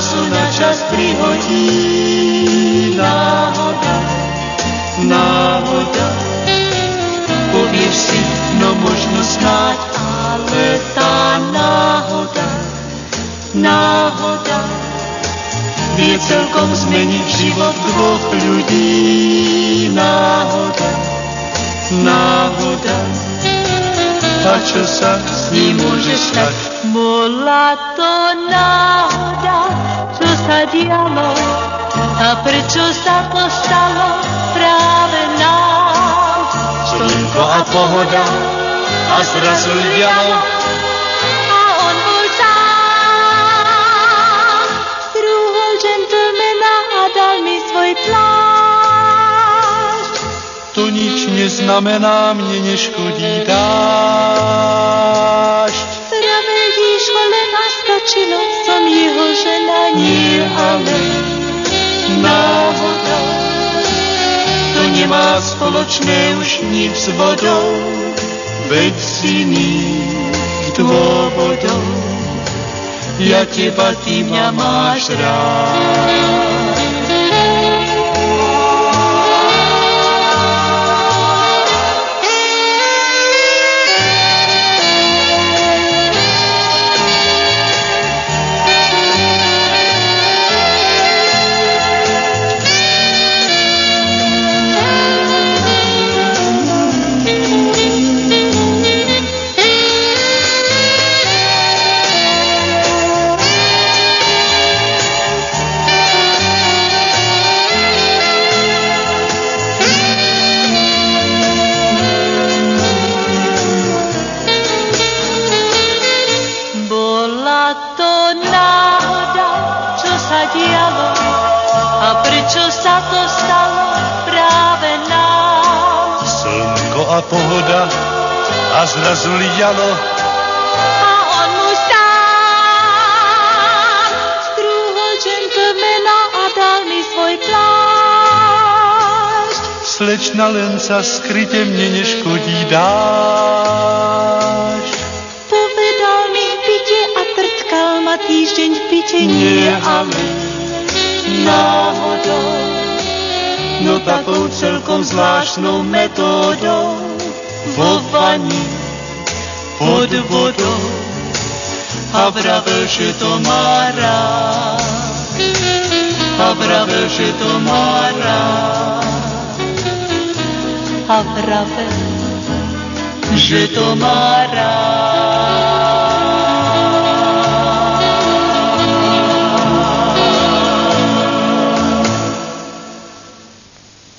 času na čas prihodí. Náhoda, náhoda, povieš si, no možno snáď, ale tá náhoda, náhoda, vie celkom zmeniť život dvoch ľudí. Náhoda, náhoda, a čo sa s ním môže stať? Bola to náhoda, čo sa dialo, a prečo sa to stalo práve nám? Slnko a pohoda, a zrazu dialo, a on bol sám. Strúhol džentlmena a dal mi svoj plášť. to nič neznamená, mne neškodí dážď. Pravedíš ho, len a stačilo, som jeho žena, nie ale náhoda, to nemá spoločné už nič s vodou, veď z iných dôvodov. Ja teba, ty mňa máš rád. A pohoda a zrazu lialo a on mu sám strúhol džentlmena a dal mi svoj plášť. Slečna, len sa skryte, mne neškodí dážď. Povedal mi v byte a trtkal ma týždeň v byte, nie ale náhodou, no takou celkom zvláštnou metódou. Vo vani, pod vodou, a vravel, že to má rád. A vravel, že to má rád. A vravel, že to má rád.